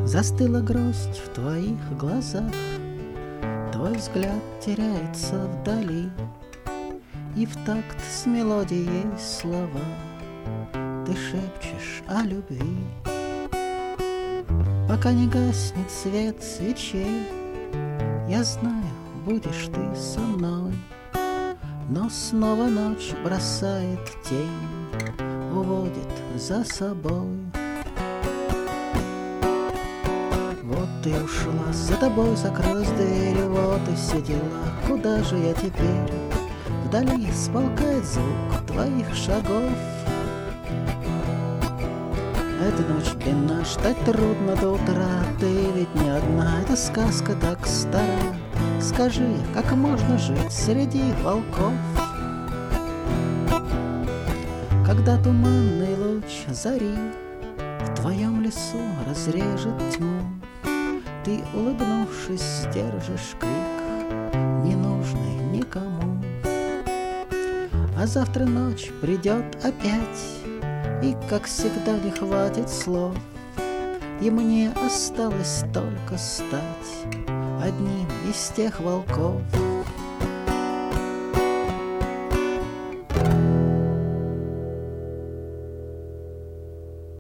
Застыла грусть в твоих глазах, твой взгляд теряется вдали, и в такт с мелодией слова ты шепчешь о любви. Пока не гаснет свет свечей, я знаю, будешь ты со мной, но снова ночь бросает тень, уводит за собой. Вот ты ушла, за тобой закрылась дверь, вот и все дела. Куда же я теперь? Вдали смолкает звук твоих шагов. Эта ночь длинна, ждать трудно до утра. Ты ведь не одна, эта сказка так стара. Скажи, как можно жить среди волков, когда туманный луч зари в твоем лесу разрежет тьму? Ты, улыбнувшись, сдержишь крик, ненужный никому. А завтра ночь придет опять, и, как всегда, не хватит слов, и мне осталось только стать одним из тех волков.